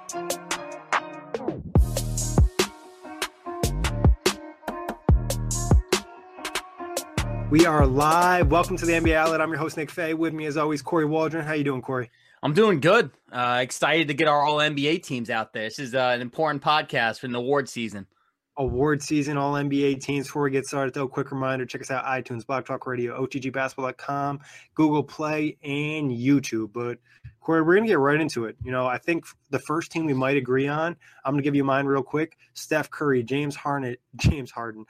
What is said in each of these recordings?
We are live. Welcome to the NBA Outlet. I'm your host, Nick Fay. With me, as always, Corey Waldron. How you doing, Corey? I'm doing good. Excited to get our All-NBA teams out there. This is an important podcast for the award season. Award season, All-NBA teams. Before we get started, though, quick reminder, check us out, iTunes, Blog Talk Radio, OTGBasketball.com, Google Play, and YouTube. But, Corey, we're going to get right into it. You know, I think the first team we might agree on, I'm going to give you mine real quick. Steph Curry, James Harden, Giannis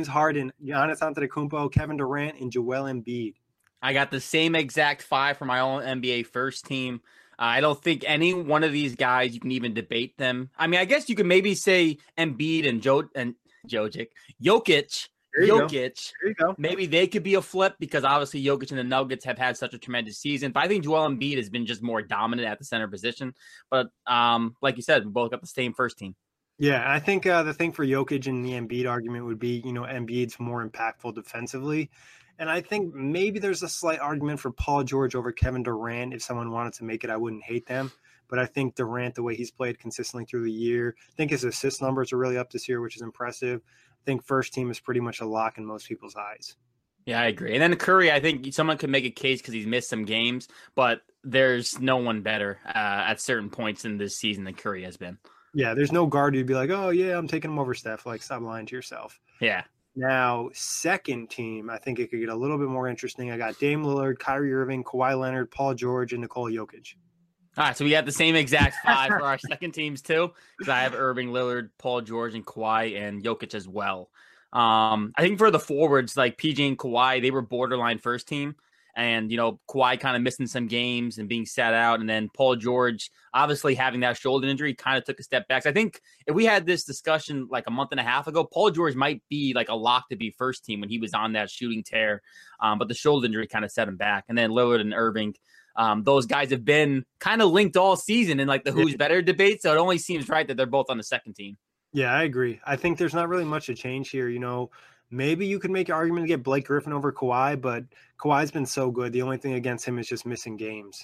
Antetokounmpo, Kevin Durant, and Joel Embiid. I got the same exact five for my All-NBA first team. I don't think any one of these guys, you can even debate them. I mean, I guess you could maybe say Embiid and Jokic. There you go. Maybe they could be a flip because obviously Jokic and the Nuggets have had such a tremendous season. But I think Joel Embiid has been just more dominant at the center position. But like you said, we both got the same first team. Yeah, I think the thing for Jokic and the Embiid argument would be, you know, Embiid's more impactful defensively. And I think maybe there's a slight argument for Paul George over Kevin Durant. If someone wanted to make it, I wouldn't hate them. But I think Durant, the way he's played consistently through the year, I think his assist numbers are really up this year, which is impressive. I think first team is pretty much a lock in most people's eyes. Yeah, I agree. And then Curry, I think someone could make a case because he's missed some games, but there's no one better at certain points in this season than Curry has been. Yeah, there's no guard who'd be like, oh, yeah, I'm taking him over Steph. Like, stop lying to yourself. Yeah. Now, second team, I think it could get a little bit more interesting. I got Dame Lillard, Kyrie Irving, Kawhi Leonard, Paul George, and Nikola Jokic. All right, so we got the same exact five for our second teams too, because I have Irving, Lillard, Paul George, and Kawhi, and Jokic as well. I think for the forwards, like PG and Kawhi, they were borderline first team. And, you know, Kawhi kind of missing some games and being sat out. And then Paul George, obviously having that shoulder injury, kind of took a step back. So I think if we had this discussion like a month and a half ago, Paul George might be like a lock to be first team when he was on that shooting tear. But the shoulder injury kind of set him back. And then Lillard and Irving, those guys have been kind of linked all season in like the who's better debate. So it only seems right that they're both on the second team. Yeah, I agree. I think there's not really much to change here. You know, maybe you could make an argument to get Blake Griffin over Kawhi, but Kawhi's been so good. The only thing against him is just missing games.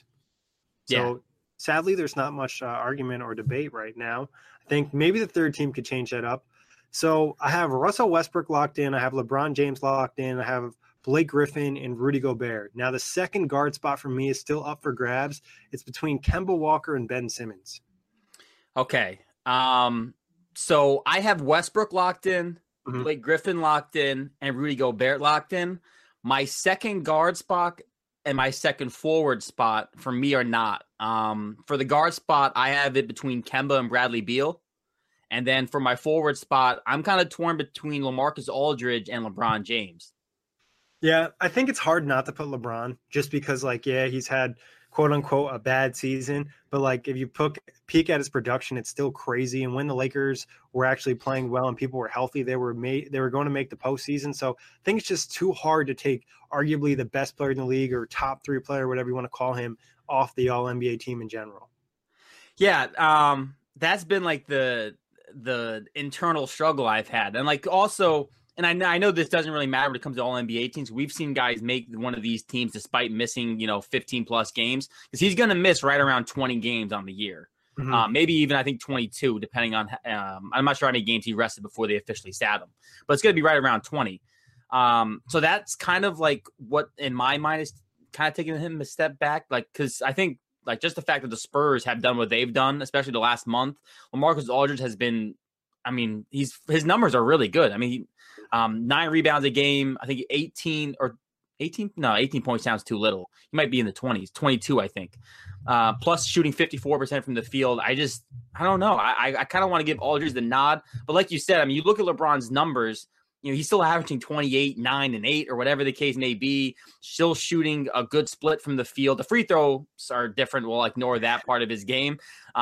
So sadly, there's not much argument or debate right now. I think maybe the third team could change that up. So I have Russell Westbrook locked in. I have LeBron James locked in. I have Blake Griffin and Rudy Gobert. Now the second guard spot for me is still up for grabs. It's between Kemba Walker and Ben Simmons. Okay. So I have Westbrook locked in, Blake Griffin locked in, and Rudy Gobert locked in. My second guard spot and my second forward spot for me are not. For the guard spot, I have it between Kemba and Bradley Beal. And then for my forward spot, I'm kind of torn between LaMarcus Aldridge and LeBron James. Yeah, I think it's hard not to put LeBron just because, like, yeah, he's had quote unquote a bad season, but like if you peek at his production, it's still crazy. And when the Lakers were actually playing well and people were healthy, they were going to make the postseason. So I think it's just too hard to take arguably the best player in the league or top three player, whatever you want to call him, off the All NBA team in general. Yeah, that's been like the internal struggle I've had, and like also. And I know this doesn't really matter when it comes to all NBA teams. We've seen guys make one of these teams despite missing, 15 plus games, because he's going to miss right around 20 games on the year. Maybe even, I think 22, depending on, I'm not sure how many games he rested before they officially sat him, but it's going to be right around 20. So that's kind of like what in my mind is kind of taking him a step back. Like, cause I think like just the fact that the Spurs have done what they've done, especially the last month, LaMarcus Aldridge has been, I mean, his numbers are really good. I mean, 9 rebounds a game. I think 18 points sounds too little. He might be in the 20s, 22, I think. Plus shooting 54% from the field. I don't know. I kind of want to give Aldridge the nod. But like you said, I mean, you look at LeBron's numbers, he's still averaging 28, 9, and 8, or whatever the case may be, still shooting a good split from the field. The free throws are different. We'll ignore that part of his game.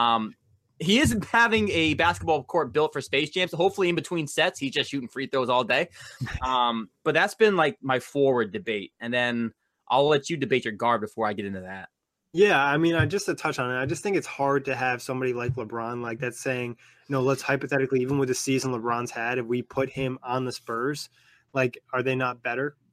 He is having a basketball court built for Space Jam, so hopefully in between sets, he's just shooting free throws all day. But that's been like my forward debate. And then I'll let you debate your guard before I get into that. Yeah, I mean, just to touch on it, I just think it's hard to have somebody like LeBron, like that's saying, let's hypothetically, even with the season LeBron's had, if we put him on the Spurs, like, are they not better?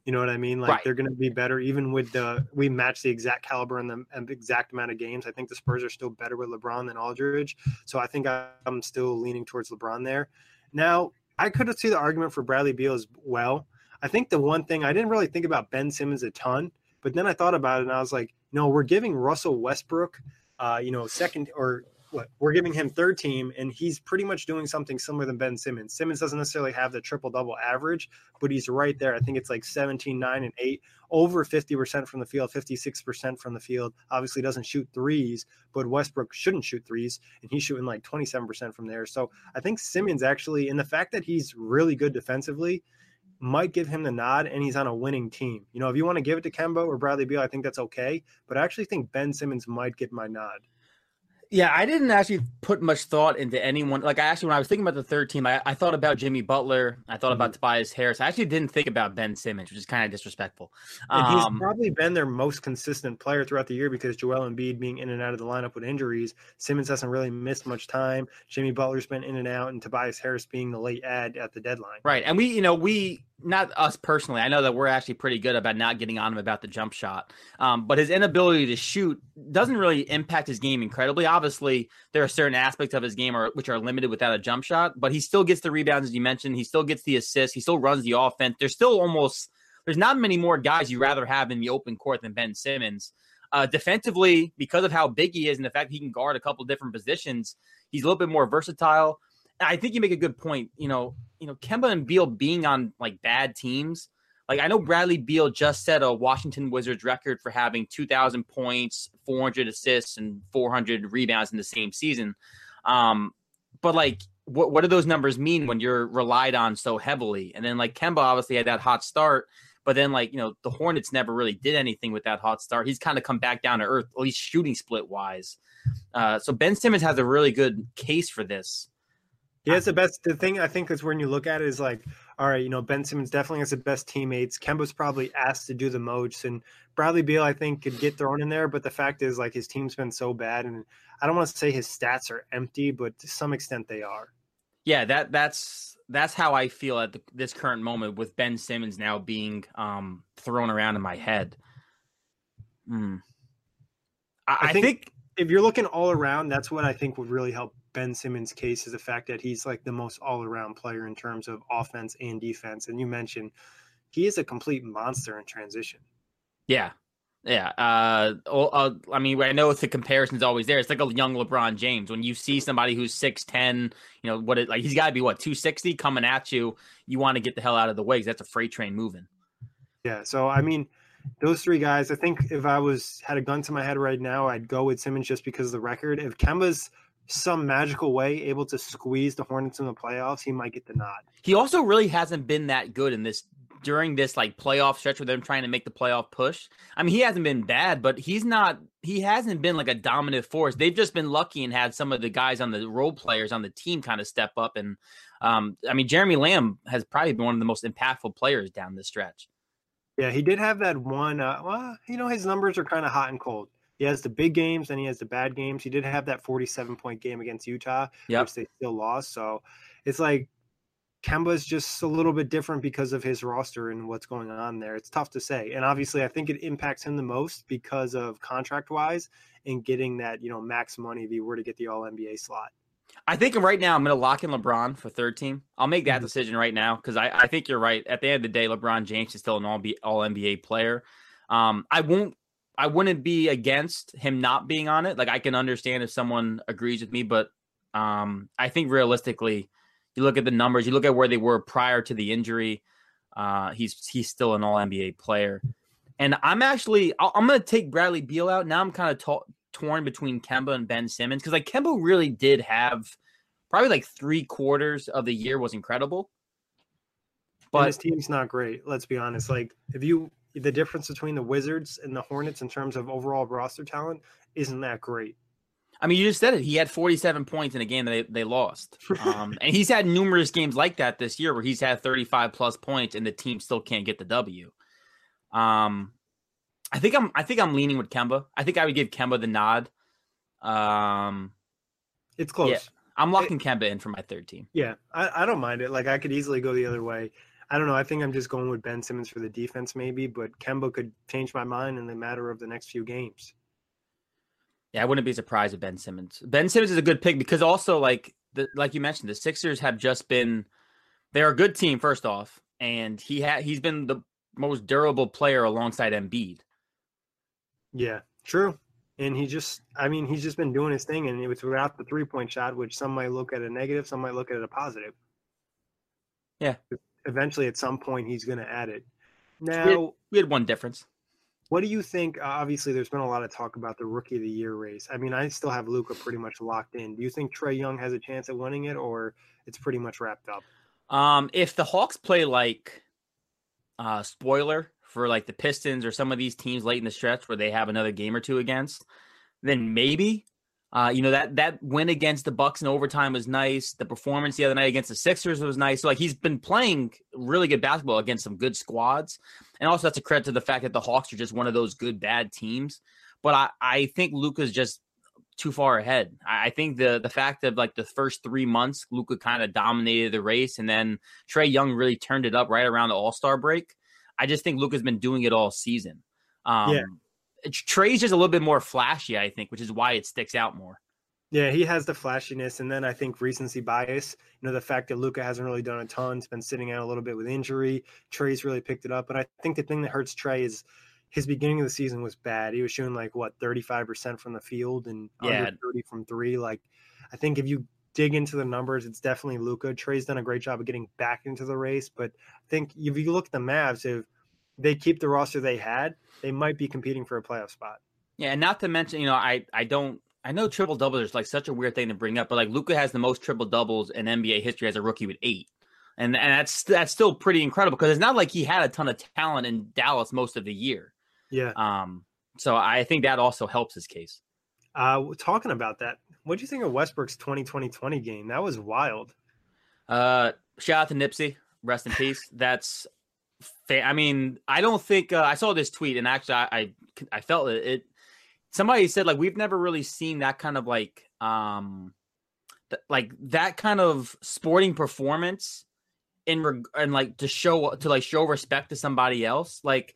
You know what I mean? Like Right. they're going to be better even with we match the exact caliber and the exact amount of games. I think the Spurs are still better with LeBron than Aldridge. So I think I'm still leaning towards LeBron there. Now, I could see the argument for Bradley Beal as well. I think the one thing I didn't really think about Ben Simmons a ton, but then I thought about it and I was like, no, we're giving Russell Westbrook, second or what we're giving him third team, and he's pretty much doing something similar than Ben Simmons. Simmons doesn't necessarily have the triple double average, but he's right there. I think it's like 17, 9, and 8, over 50% from the field, 56% from the field. Obviously doesn't shoot threes, but Westbrook shouldn't shoot threes, and he's shooting like 27% from there. So I think Simmons actually, and the fact that he's really good defensively, might give him the nod, and he's on a winning team. You know, if you want to give it to Kemba or Bradley Beal, I think that's okay. But I actually think Ben Simmons might get my nod. Yeah, I didn't actually put much thought into anyone. Like, when I was thinking about the third team, I thought about Jimmy Butler. I thought about Tobias Harris. I actually didn't think about Ben Simmons, which is kind of disrespectful. And he's probably been their most consistent player throughout the year because Joel Embiid being in and out of the lineup with injuries. Simmons hasn't really missed much time. Jimmy Butler's been in and out, and Tobias Harris being the late add at the deadline. Right. And we not us personally, I know that we're actually pretty good about not getting on him about the jump shot. But his inability to shoot doesn't really impact his game incredibly. Obviously, there are certain aspects of his game which are limited without a jump shot, but he still gets the rebounds, as you mentioned. He still gets the assists. He still runs the offense. There's not many more guys you'd rather have in the open court than Ben Simmons. Defensively, because of how big he is and the fact that he can guard a couple different positions, he's a little bit more versatile. And I think you make a good point. Kemba and Beal being on like bad teams. Like, I know Bradley Beal just set a Washington Wizards record for having 2,000 points, 400 assists, and 400 rebounds in the same season. But like, what do those numbers mean when you're relied on so heavily? And then like Kemba obviously had that hot start, but then like, the Hornets never really did anything with that hot start. He's kind of come back down to earth, at least shooting split wise. So Ben Simmons has a really good case for this. Yeah, it's the thing I think is when you look at it is like, all right, Ben Simmons definitely has the best teammates. Kemba's probably asked to do the most, and Bradley Beal, I think, could get thrown in there. But the fact is, like, his team's been so bad, and I don't want to say his stats are empty, but to some extent they are. Yeah, that's how I feel at this current moment with Ben Simmons now being thrown around in my head. I think if you're looking all around, that's what I think would really help Ben Simmons' case, is the fact that he's like the most all-around player in terms of offense and defense. And you mentioned he is a complete monster in transition. Yeah. I mean, I know the comparison's always there. It's like a young LeBron James. When you see somebody who's 6'10", he's got to be 260 coming at you. You want to get the hell out of the way because that's a freight train moving. Yeah. So I mean, those three guys. I think if I had a gun to my head right now, I'd go with Simmons just because of the record. If Kemba's some magical way able to squeeze the Hornets in the playoffs, he might get the nod. He also really hasn't been that good during this like playoff stretch where they're trying to make the playoff push. I mean, he hasn't been bad, but he hasn't been like a dominant force. They've just been lucky and had some of the guys on the role players on the team kind of step up. And I mean, Jeremy Lamb has probably been one of the most impactful players down this stretch. Yeah, he did have that one. His numbers are kind of hot and cold. He has the big games and he has the bad games. He did have that 47-point game against Utah, which they still lost. So it's like Kemba's just a little bit different because of his roster and what's going on there. It's tough to say. And obviously, I think it impacts him the most because of contract-wise and getting that, max money if he were to get the All-NBA slot. I think right now I'm going to lock in LeBron for third team. I'll make that decision right now because I think you're right. At the end of the day, LeBron James is still an All-NBA player. I wouldn't be against him not being on it. Like, I can understand if someone agrees with me, but I think realistically, you look at the numbers, you look at where they were prior to the injury. He's still an All-NBA player, and I'm going to take Bradley Beal out. Now I'm kind of torn between Kemba and Ben Simmons because like Kemba really did have probably like 3/4 of the year was incredible, but his team's not great. Let's be honest. Like the difference between the Wizards and the Hornets in terms of overall roster talent isn't that great. I mean, you just said it. He had 47 points in a game that they lost. And he's had numerous games like that this year where he's had 35-plus points and the team still can't get the W. I think I'm leaning with Kemba. I think I would give Kemba the nod. It's close. Yeah, I'm locking Kemba in for my third team. Yeah, I don't mind it. Like, I could easily go the other way. I don't know. I think I'm just going with Ben Simmons for the defense, maybe, but Kemba could change my mind in the matter of the next few games. Yeah, I wouldn't be surprised with Ben Simmons. Ben Simmons is a good pick because also, like you mentioned, the Sixers have just been they're a good team first off, and he's been the most durable player alongside Embiid. Yeah, true. And he's just been doing his thing, and it was without the 3-point shot, which some might look at a negative, some might look at it a positive. Yeah. Eventually, at some point, he's going to add it. Now, we had one difference. What do you think? Obviously, there's been a lot of talk about the Rookie of the Year race. I mean, I still have Luka pretty much locked in. Do you think Trae Young has a chance at winning it, or it's pretty much wrapped up? If the Hawks play like spoiler for like the Pistons or some of these teams late in the stretch where they have another game or two against, then maybe. That win against the Bucks in overtime was nice. The performance the other night against the Sixers was nice. So like he's been playing really good basketball against some good squads. And also that's a credit to the fact that the Hawks are just one of those good, bad teams. But I think Luka's just too far ahead. I think the fact that like the first 3 months, Luka kind of dominated the race, and then Trae Young really turned it up right around the All-Star break. I just think Luka's been doing it all season. Trae's just a little bit more flashy, I think, which is why it sticks out more. Yeah, he has the flashiness, and then I think recency bias. The fact that Luka hasn't really done a ton, has been sitting out a little bit with injury. Trae's really picked it up, and I think the thing that hurts Trae is his beginning of the season was bad. He was shooting 35% from the field and under 30 from three. Like, I think if you dig into the numbers, it's definitely Luka. Trae's done a great job of getting back into the race, but I think if you look at the Mavs, if they keep the roster they had, they might be competing for a playoff spot. Yeah, and not to mention, I know triple doubles is like such a weird thing to bring up, but like Luka has the most triple doubles in NBA history as a rookie with 8, and that's still pretty incredible because it's not like he had a ton of talent in Dallas most of the year. Yeah. So I think that also helps his case. Talking about that, what do you think of Westbrook's 2020 game? That was wild. Shout out to Nipsey, rest in peace. That's. I mean, I don't think I saw this tweet, and actually, I felt it. Somebody said like we've never really seen that kind of like that kind of sporting performance and like to show respect to somebody else. Like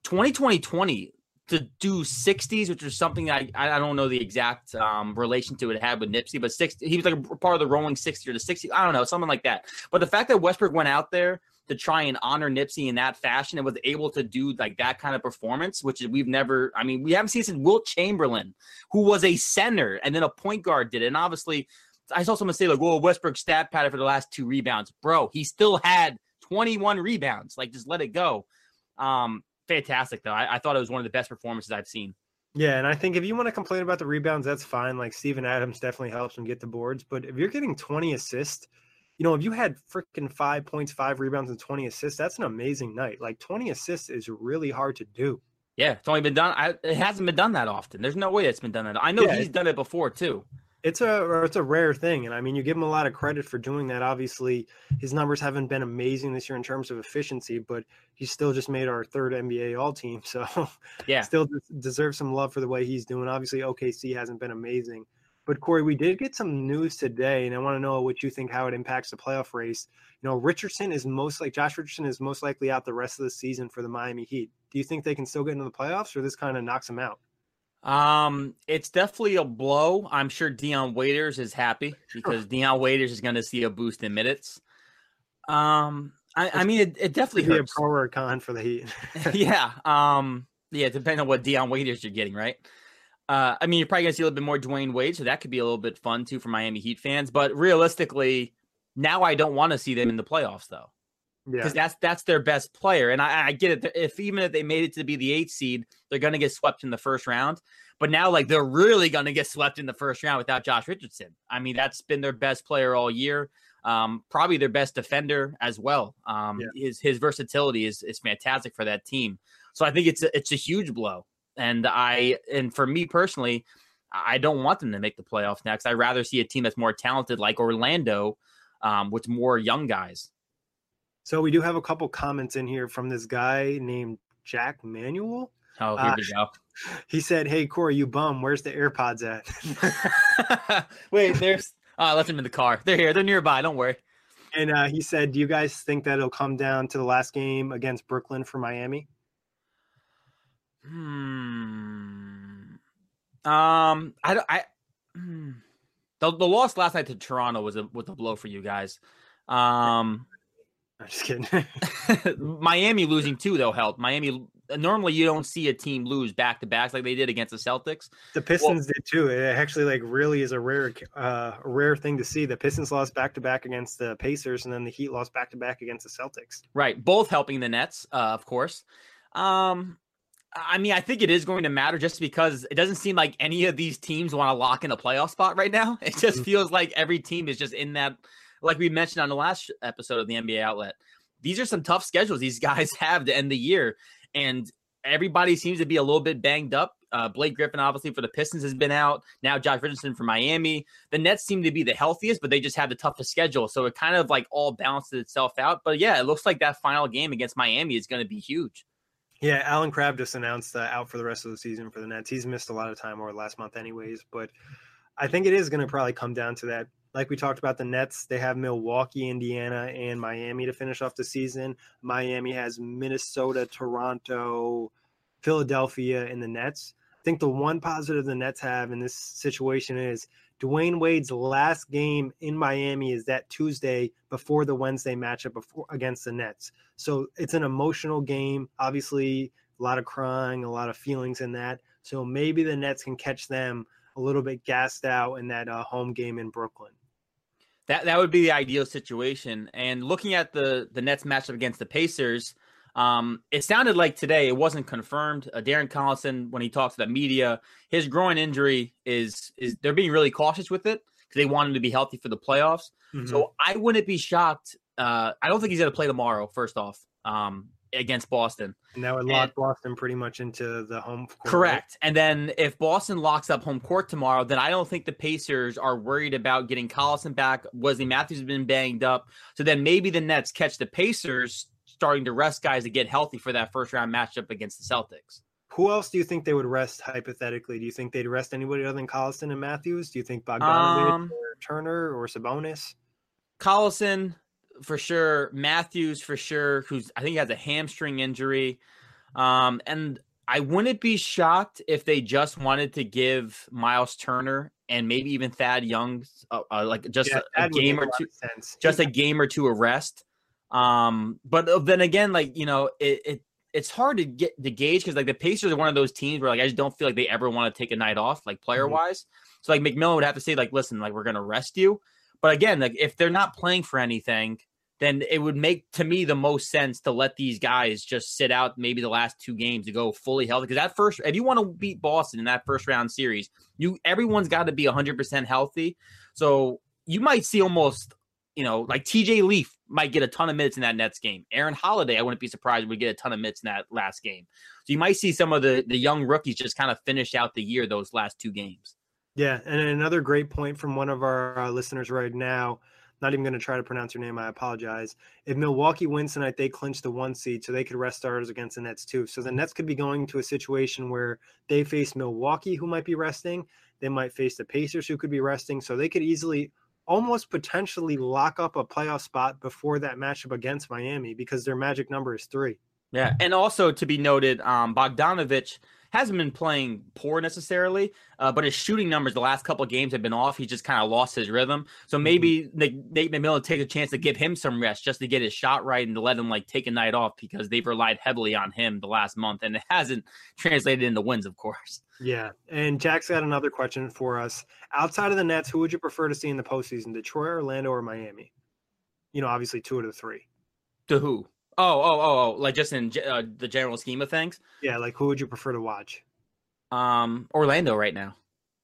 2020 to do 60s, which was something I don't know the exact relation to it had with Nipsey, but 60, he was like a part of the rolling 60 or the 60. I don't know, something like that. But the fact that Westbrook went out there to try and honor Nipsey in that fashion and was able to do like that kind of performance, which we haven't seen since Wilt Chamberlain, who was a center and then a point guard did it. And obviously I saw someone say like, well, Westbrook stat pattern for the last 2 rebounds. Bro, he still had 21 rebounds. Like, just let it go. Fantastic though. I thought it was one of the best performances I've seen. Yeah, and I think if you want to complain about the rebounds, that's fine. Like Steven Adams definitely helps him get the boards. But if you're getting 20 assists, if you had freaking 5 points, 5 rebounds, and 20 assists, that's an amazing night. Like 20 assists is really hard to do. Yeah, it's only been done. It hasn't been done that often. There's no way it's been done that. I know he's done it before too. It's a rare thing, and I mean, you give him a lot of credit for doing that. Obviously, his numbers haven't been amazing this year in terms of efficiency, but he still just made our 3rd NBA All-Team, so yeah, still deserves some love for the way he's doing. Obviously, OKC hasn't been amazing. But Corey, we did get some news today, and I want to know what you think, how it impacts the playoff race. Josh Richardson is most likely out the rest of the season for the Miami Heat. Do you think they can still get into the playoffs, or this kind of knocks them out? It's definitely a blow. I'm sure Dion Waiters is happy because Dion Waiters is going to see a boost in minutes. I mean, it definitely hurts. Be a pro or a con for the Heat. Yeah. Depending on what Dion Waiters you're getting, right? I mean, you're probably going to see a little bit more Dwayne Wade, so that could be a little bit fun, too, for Miami Heat fans. But realistically, now I don't want to see them in the playoffs, though. Because that's their best player. And I get it. Even if they made it to be the 8th seed, they're going to get swept in the first round. But now, like, they're really going to get swept in the first round without Josh Richardson. I mean, that's been their best player all year. Probably their best defender as well. His versatility is fantastic for that team. So I think it's a huge blow. And for me personally, I don't want them to make the playoffs next. I'd rather see a team that's more talented like Orlando with more young guys. So we do have a couple comments in here from this guy named Jack Manuel. Oh, here we go. He said, "Hey, Corey, you bum. Where's the AirPods at?" Wait, I left them in the car. They're here. They're nearby. Don't worry. And he said, "Do you guys think that it'll come down to the last game against Brooklyn for Miami?" The loss last night to Toronto was a blow for you guys. I'm just kidding. Miami losing too, though, helped. Miami, normally you don't see a team lose back to backs like they did against the Celtics. The Pistons did too. It actually really is a rare thing to see. The Pistons lost back to back against the Pacers, and then the Heat lost back to back against the Celtics. Right, both helping the Nets, of course. I mean, I think it is going to matter just because it doesn't seem like any of these teams want to lock in a playoff spot right now. It just feels like every team is just in that, like we mentioned on the last episode of the NBA Outlet. These are some tough schedules these guys have to end the year, and everybody seems to be a little bit banged up. Blake Griffin, obviously, for the Pistons has been out. Now Josh Richardson for Miami. The Nets seem to be the healthiest, but they just have the toughest schedule. So it kind of like all balances itself out. But yeah, it looks like that final game against Miami is going to be huge. Yeah, Alan Crabb just announced out for the rest of the season for the Nets. He's missed a lot of time over the last month anyways, but I think it is going to probably come down to that. Like we talked about the Nets, they have Milwaukee, Indiana, and Miami to finish off the season. Miami has Minnesota, Toronto, Philadelphia, and the Nets. I think the one positive the Nets have in this situation is Dwayne Wade's last game in Miami is that Tuesday before the Wednesday matchup against the Nets. So it's an emotional game. Obviously, a lot of crying, a lot of feelings in that. So maybe the Nets can catch them a little bit gassed out in that home game in Brooklyn. That would be the ideal situation. And looking at the Nets matchup against the Pacers, it sounded like today it wasn't confirmed. Darren Collison, when he talks to the media, his groin injury is they're being really cautious with it because they want him to be healthy for the playoffs. Mm-hmm. So I wouldn't be shocked. I don't think he's going to play tomorrow, first off, against Boston. And that would lock Boston pretty much into the home court. Correct. And then if Boston locks up home court tomorrow, then I don't think the Pacers are worried about getting Collison back. Wesley Matthews has been banged up. So then maybe the Nets catch the Pacers starting to rest guys to get healthy for that first round matchup against the Celtics. Who else do you think they would rest hypothetically? Do you think they'd rest anybody other than Collison and Matthews? Do you think Bogdanovich or Turner or Sabonis? Collison for sure, Matthews for sure, who's I think he has a hamstring injury. And I wouldn't be shocked if they just wanted to give Miles Turner and maybe even Thad Young like just a game or two, just a game or two of rest. But then again, like, you know, it's hard to get to gauge because like the Pacers are one of those teams where like I just don't feel like they ever want to take a night off, like player wise. Mm-hmm. So like McMillan would have to say like, listen, like we're gonna rest you. But again, like if they're not playing for anything, then it would make to me the most sense to let these guys just sit out maybe the last two games to go fully healthy. Because that first, if you want to beat Boston in that first round series, everyone's got to be 100% healthy. So you might see almost, you know, like TJ Leaf might get a ton of minutes in that Nets game. Aaron Holiday, I wouldn't be surprised, would get a ton of minutes in that last game. So you might see some of the young rookies just kind of finish out the year those last two games. Yeah, and another great point from one of our listeners right now, not even going to try to pronounce your name, I apologize. If Milwaukee wins tonight, they clinch the 1 seed, so they could rest starters against the Nets too. So the Nets could be going to a situation where they face Milwaukee, who might be resting. They might face the Pacers, who could be resting. So they could easily almost potentially lock up a playoff spot before that matchup against Miami because their magic number is 3. Yeah, and also to be noted, Bogdanovich hasn't been playing poor necessarily, but his shooting numbers the last couple of games have been off. He just kind of lost his rhythm. So maybe Nate McMillan take a chance to give him some rest just to get his shot right and to let him like take a night off because they've relied heavily on him the last month, and it hasn't translated into wins, of course. Yeah, and Jack's got another question for us. Outside of the Nets, who would you prefer to see in the postseason, Detroit, Orlando, or Miami? You know, obviously 2 out of the 3. To who? Oh, like just in the general scheme of things? Yeah, like who would you prefer to watch? Orlando right now.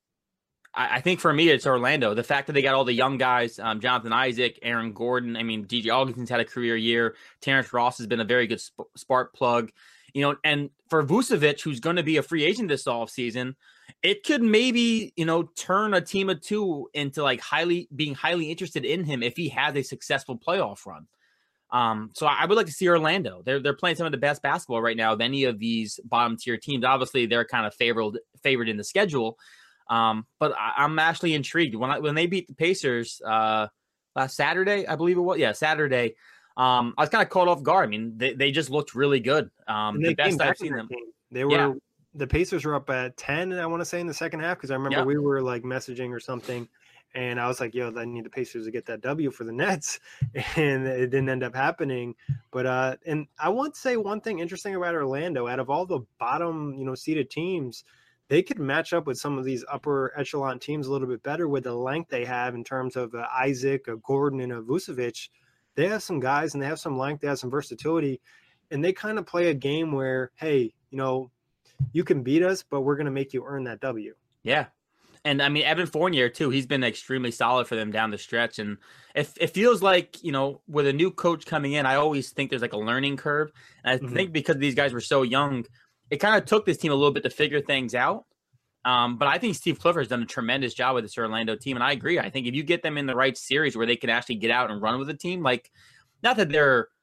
I think for me, it's Orlando. The fact that they got all the young guys, Jonathan Isaac, Aaron Gordon. I mean, DJ Augustin's had a career year. Terrence Ross has been a very good spark plug. You know, and for Vucevic, who's going to be a free agent this offseason, it could maybe, you know, turn a team of 2 into like being highly interested in him if he has a successful playoff run. So I would like to see Orlando. They're playing some of the best basketball right now of any of these bottom tier teams. Obviously, they're kind of favored in the schedule. But I'm actually intrigued when they beat the Pacers. last Saturday, I believe it was. Yeah, Saturday. I was kind of caught off guard. I mean, they just looked really good. And The they came best I've back in seen that them. game. They Yeah. were the Pacers were up at 10, I want to say, in the second half, because I remember Yep. we were like messaging or something, and I was like, "Yo, I need the Pacers to get that W for the Nets," and it didn't end up happening. But and I want to say one thing interesting about Orlando: out of all the bottom, seeded teams, they could match up with some of these upper echelon teams a little bit better with the length they have in terms of Isaac, Gordon, and Vucevic. They have some guys and they have some length, they have some versatility, and they kind of play a game where, hey, you can beat us, but we're going to make you earn that W. Yeah. And I mean, Evan Fournier, too, he's been extremely solid for them down the stretch. And it feels like, with a new coach coming in, I always think there's like a learning curve. And I think because these guys were so young, it kind of took this team a little bit to figure things out. But I think Steve Clifford has done a tremendous job with this Orlando team. And I agree. I think if you get them in the right series where they can actually get out and run with a team, like not that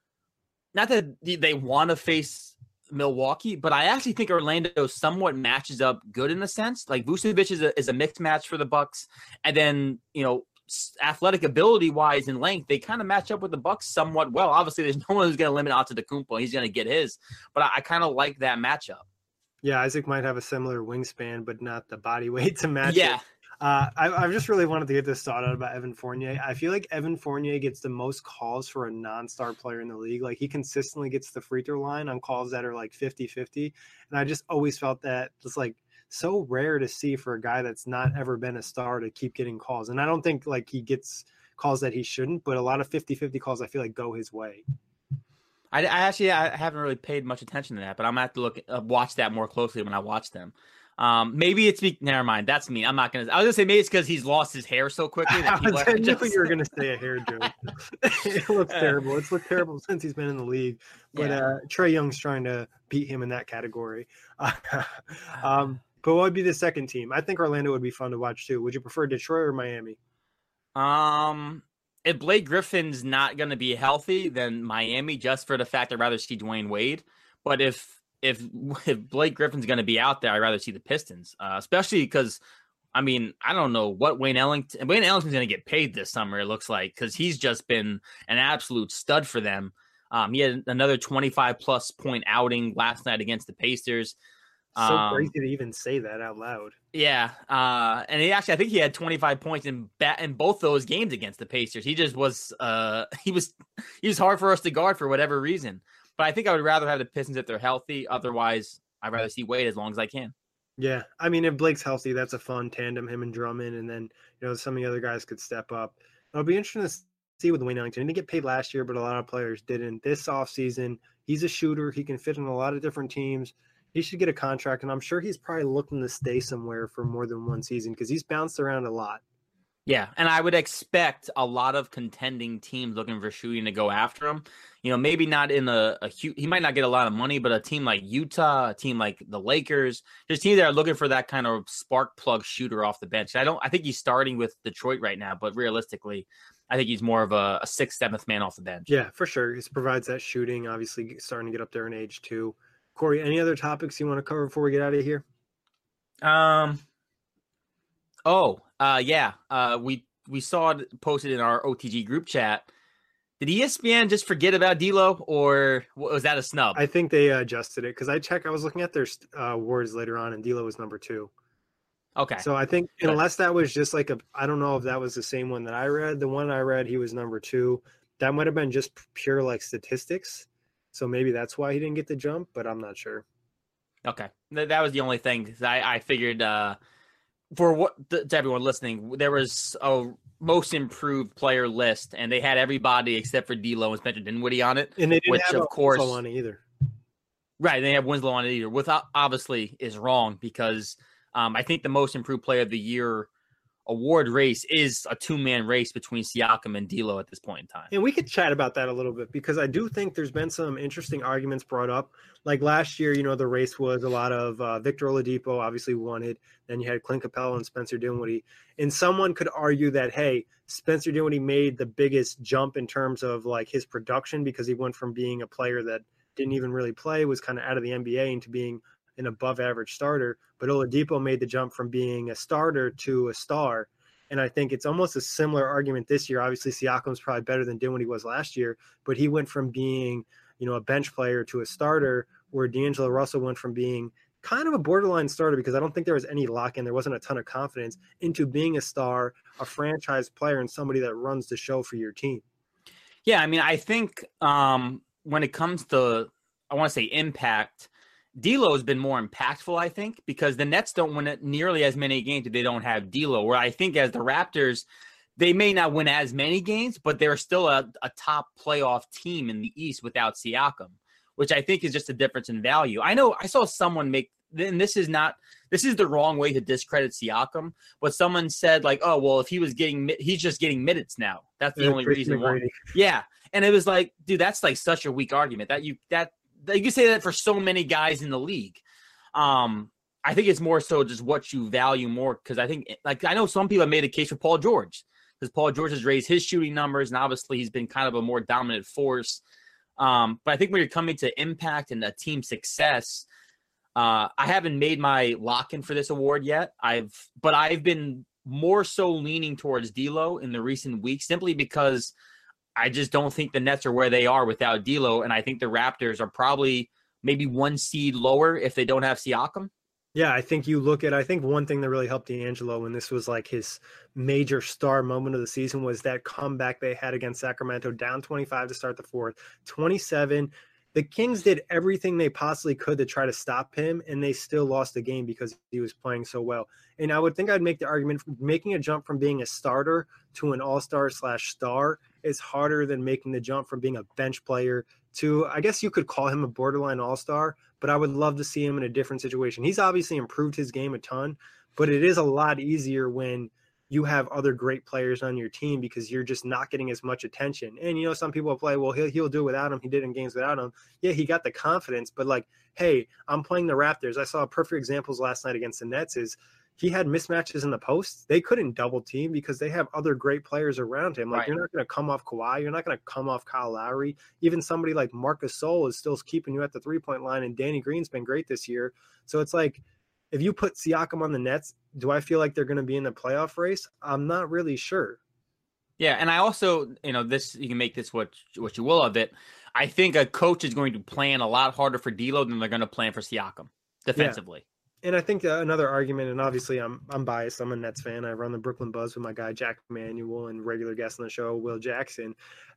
they want to face Milwaukee, but I actually think Orlando somewhat matches up good in a sense. Like Vucevic is a mixed match for the Bucks, and then athletic ability wise and length, they kind of match up with the Bucks somewhat well. Obviously, there's no one who's going to limit Antetokounmpo; he's going to get his. But I kind of like that matchup. Yeah, Isaac might have a similar wingspan, but not the body weight to match Yeah. it. I just really wanted to get this thought out about Evan Fournier. I feel like Evan Fournier gets the most calls for a non-star player in the league. Like he consistently gets the free throw line on calls that are like 50-50. And I just always felt that it's like so rare to see for a guy that's not ever been a star to keep getting calls. And I don't think like he gets calls that he shouldn't, but a lot of 50-50 calls I feel like go his way. I haven't really paid much attention to that, but I'm gonna have to watch that more closely when I watch them. Maybe it's never mind. That's me. I'm not gonna. I was gonna say maybe it's because he's lost his hair so quickly. That I knew you were gonna say a hair joke. It looks terrible. It's looked terrible since he's been in the league. But Trae Young's trying to beat him in that category. But what would be the second team? I think Orlando would be fun to watch too. Would you prefer Detroit or Miami? If Blake Griffin's not going to be healthy, then Miami, just for the fact I'd rather see Dwayne Wade. But if Blake Griffin's going to be out there, I'd rather see the Pistons, especially because, I mean, I don't know what Wayne Ellington's going to get paid this summer, it looks like, because he's just been an absolute stud for them. He had another 25-plus point outing last night against the Pacers. So crazy to even say that out loud. Yeah. And I think he had 25 points in both those games against the Pacers. He just was he was hard for us to guard for whatever reason. But I think I would rather have the Pistons if they're healthy. Otherwise, I'd rather see Wade as long as I can. Yeah. I mean, if Blake's healthy, that's a fun tandem, him and Drummond, and then some of the other guys could step up. It'll be interesting to see with Wayne Ellington. He didn't get paid last year, but a lot of players didn't. This offseason, he's a shooter. He can fit in a lot of different teams. He should get a contract, and I'm sure he's probably looking to stay somewhere for more than one season because he's bounced around a lot. Yeah, and I would expect a lot of contending teams looking for shooting to go after him. Maybe not in a huge – he might not get a lot of money, but a team like Utah, a team like the Lakers, there's teams that are looking for that kind of spark plug shooter off the bench. I think he's starting with Detroit right now, but realistically, I think he's more of a 6th, 7th man off the bench. Yeah, for sure. He provides that shooting, obviously starting to get up there in age too. Corey, any other topics you want to cover before we get out of here? We saw it posted in our OTG group chat. Did ESPN just forget about D'Lo, or was that a snub? I think they adjusted it because I was looking at their awards later on, and D'Lo was number 2. Okay. So I think unless that was just like I don't know if that was the same one that I read. The one I read, he was number 2. That might have been just pure like statistics. So maybe that's why he didn't get the jump, but I'm not sure. Okay. That was the only thing. I figured to everyone listening, there was a most improved player list, and they had everybody except for D'Lo and Spencer Dinwiddie on it. And they didn't have Winslow on it either. Right. They have Winslow on it either, which obviously is wrong because I think the most improved player of the year award race is a 2-man race between Siakam and D'Lo at this point in time. And we could chat about that a little bit because I do think there's been some interesting arguments brought up. Like last year, the race was a lot of Victor Oladipo obviously won it. Then you had Clint Capella and Spencer Dinwiddie. And someone could argue that, hey, Spencer Dinwiddie made the biggest jump in terms of like his production because he went from being a player that didn't even really play, was kind of out of the NBA, into being an above average starter. But Oladipo made the jump from being a starter to a star. And I think it's almost a similar argument this year. Obviously, Siakam's probably better than Dinwiddie was last year, but he went from being, a bench player to a starter, where D'Angelo Russell went from being kind of a borderline starter because I don't think there was any lock-in. There wasn't a ton of confidence into being a star, a franchise player, and somebody that runs the show for your team. Yeah, I mean, I think when it comes to, I want to say impact, D'Lo has been more impactful, I think, because the Nets don't win it nearly as many games if they don't have D'Lo, where I think as the Raptors, they may not win as many games, but they're still a top playoff team in the East without Siakam, which I think is just a difference in value. I know I saw someone make, and this is the wrong way to discredit Siakam, but someone said like, oh, well, if he's just getting minutes now. That's the only reason why. Yeah. And it was like, dude, that's like such a weak argument that you can say that for so many guys in the league. I think it's more so just what you value more. Cause I think like, I know some people have made a case for Paul George because Paul George has raised his shooting numbers and obviously he's been kind of a more dominant force. But I think when you're coming to impact and a team success, I haven't made my lock-in for this award yet. But I've been more so leaning towards D'Lo in the recent weeks simply because I just don't think the Nets are where they are without D'Lo, and I think the Raptors are probably maybe one seed lower if they don't have Siakam. Yeah, I think one thing that really helped D'Angelo when this was like his major star moment of the season was that comeback they had against Sacramento, down 25 to start the fourth, 27. The Kings did everything they possibly could to try to stop him, and they still lost the game because he was playing so well. And I would think I'd make the argument making a jump from being a starter to an all-star / star is harder than making the jump from being a bench player to, I guess you could call him a borderline all-star, but I would love to see him in a different situation. He's obviously improved his game a ton, but it is a lot easier when you have other great players on your team because you're just not getting as much attention. And, some people play, well, he'll do it without him. He did in games without him. Yeah, he got the confidence, but like, hey, I'm playing the Raptors. I saw perfect examples last night against the Nets is he had mismatches in the post. They couldn't double team because they have other great players around him. Like, You're not going to come off Kawhi. You're not going to come off Kyle Lowry. Even somebody like Marcus Sol is still keeping you at the 3-point line, and Danny Green's been great this year. So it's like, if you put Siakam on the Nets, do I feel like they're going to be in the playoff race? I'm not really sure. Yeah, and I also, this, you can make this what you will of it. I think a coach is going to plan a lot harder for D'Lo than they're going to plan for Siakam defensively. Yeah. And I think another argument, and obviously I'm biased. I'm a Nets fan. I run the Brooklyn Buzz with my guy Jack Manuel and regular guest on the show, Will Jackson.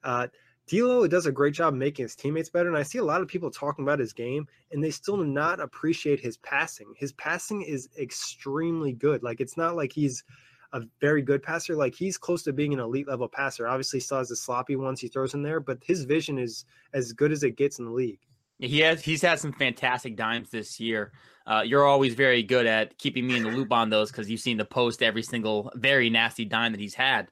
D'Lo does a great job making his teammates better, and I see a lot of people talking about his game, and they still do not appreciate his passing. His passing is extremely good. Like, it's not like he's a very good passer. Like, he's close to being an elite level passer. Obviously, he still has the sloppy ones he throws in there, but his vision is as good as it gets in the league. He's had some fantastic dimes this year. You're always very good at keeping me in the loop on those because you've seen the post every single very nasty dime that he's had.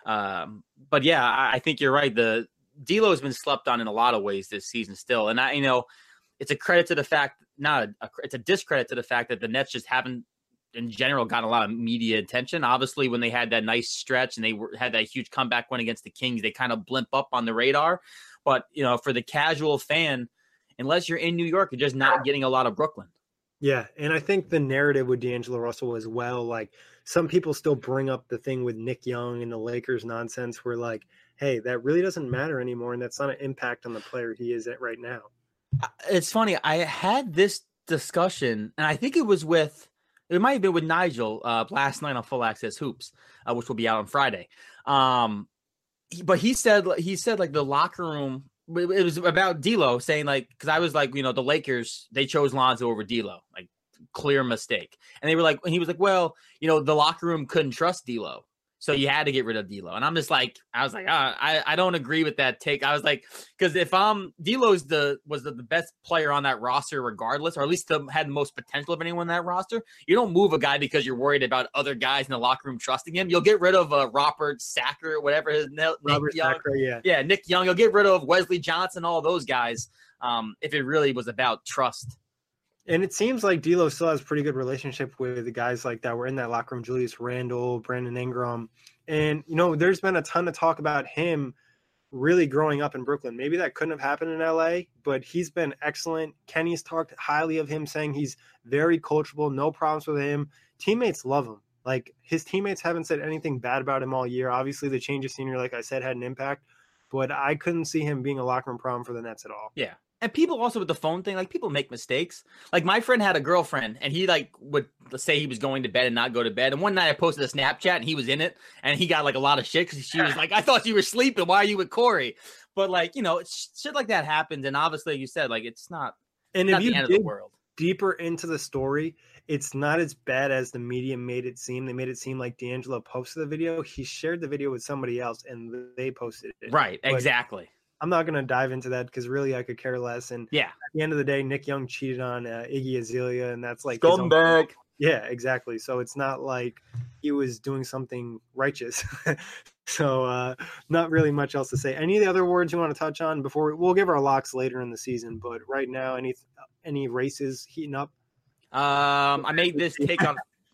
But yeah, I think you're right. The D'Lo has been slept on in a lot of ways this season still. And it's a credit to the fact, it's a discredit to the fact that the Nets just haven't in general gotten a lot of media attention. Obviously when they had that nice stretch and they had that huge comeback win against the Kings, they kind of blimp up on the radar. But for the casual fan, unless you're in New York, you're just not getting a lot of Brooklyn. Yeah, and I think the narrative with D'Angelo Russell as well, like some people still bring up the thing with Nick Young and the Lakers nonsense where like, hey, that really doesn't matter anymore, and that's not an impact on the player he is at right now. It's funny. I had this discussion, and I think it might have been with Nigel last night on Full Access Hoops, which will be out on Friday. But he said like the locker room, it was about D'Lo saying like, because I was like, the Lakers, they chose Lonzo over D'Lo, like clear mistake. And they were like, and he was like, well, the locker room couldn't trust D'Lo, so you had to get rid of D'Lo. And I'm just like, I don't agree with that take. I was like, because if D'Lo was the best player on that roster regardless, or at least had the most potential of anyone in that roster, you don't move a guy because you're worried about other guys in the locker room trusting him. You'll get rid of Robert Sacker, whatever his name, Nick Young. Sacker, yeah, Nick Young. You'll get rid of Wesley Johnson, all those guys, if it really was about trust. And it seems like D'Lo still has a pretty good relationship with the guys like that were in that locker room, Julius Randle, Brandon Ingram. And, there's been a ton of talk about him really growing up in Brooklyn. Maybe that couldn't have happened in LA, but he's been excellent. Kenny's talked highly of him, saying he's very coachable, no problems with him. Teammates love him. Like, his teammates haven't said anything bad about him all year. Obviously, the change of scenery, like I said, had an impact, but I couldn't see him being a locker room problem for the Nets at all. Yeah. And people also with the phone thing, like people make mistakes. Like my friend had a girlfriend and he like would say he was going to bed and not go to bed. And one night I posted a Snapchat and he was in it and he got like a lot of shit because she was like, I thought you were sleeping. Why are you with Corey? But like, you know, shit like that happens. And obviously, like you said, like it's not, and it's if not you the end of the world. Deeper into the story, it's not as bad as the media made it seem. They made it seem like D'Angelo posted the video. He shared the video with somebody else and they posted it. Right, but exactly. I'm not going to dive into that because really I could care less. And yeah, at the end of the day, Nick Young cheated on Iggy Azalea, and that's like scumbag. Yeah, exactly. So it's not like he was doing something righteous. So not really much else to say. Any of the other words you want to touch on before we'll give our locks later in the season, but right now, any races heating up? I made this take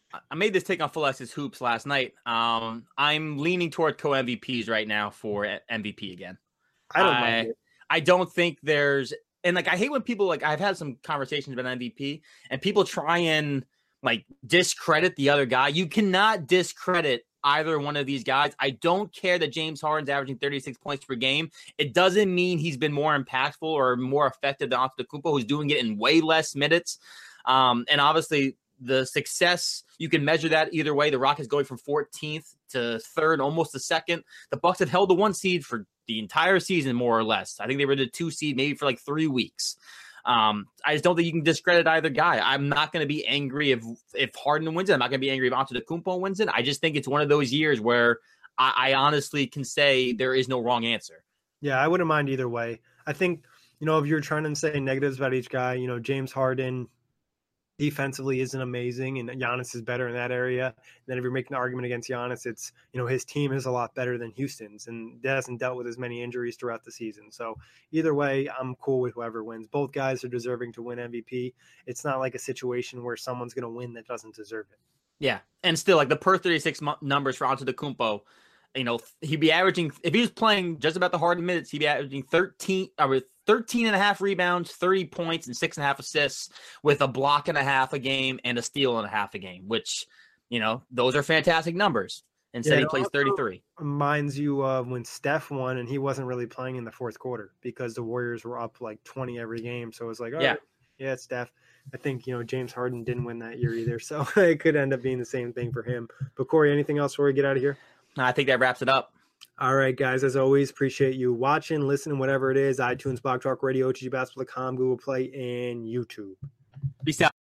on Full X's Hoops last night. I'm leaning toward co-MVPs right now for MVP again. I don't mind it. I don't think there's, and like I hate when people, like I've had some conversations about MVP and people try and like discredit the other guy. You cannot discredit either one of these guys. I don't care that James Harden's averaging 36 points per game. It doesn't mean he's been more impactful or more effective than Antetokounmpo, who's doing it in way less minutes. And obviously the success, you can measure that either way. The Rockets going from 14th to 3rd, almost the 2nd. The Bucks have held the 1 seed for the entire season, more or less. I think they were the 2 seed maybe for like 3 weeks. I just don't think you can discredit either guy. I'm not going to be angry if Harden wins it. I'm not going to be angry if Antetokounmpo wins it. I just think it's one of those years where I honestly can say there is no wrong answer. Yeah, I wouldn't mind either way. I think, if you're trying to say negatives about each guy, James Harden defensively isn't amazing, and Giannis is better in that area. And then if you're making an argument against Giannis, it's, his team is a lot better than Houston's, and hasn't dealt with as many injuries throughout the season. So either way, I'm cool with whoever wins. Both guys are deserving to win MVP. It's not like a situation where someone's going to win that doesn't deserve it. Yeah, and still, like the per 36 numbers for Antetokounmpo, he'd be averaging, if he was playing just about the Harden minutes, he'd be averaging 13 and a half rebounds, 30 points, and 6.5 assists with a block and a half a game and a steal and a half a game, which, those are fantastic numbers. Instead, he plays 33. Reminds you of when Steph won and he wasn't really playing in the fourth quarter because the Warriors were up like 20 every game. So it was like, yeah, it's Steph. I think, James Harden didn't win that year either. So it could end up being the same thing for him. But Corey, anything else before we get out of here? I think that wraps it up. All right, guys, as always, appreciate you watching, listening, whatever it is, iTunes, Blog Talk Radio, OTGBasketball.com, Google Play, and YouTube. Peace out.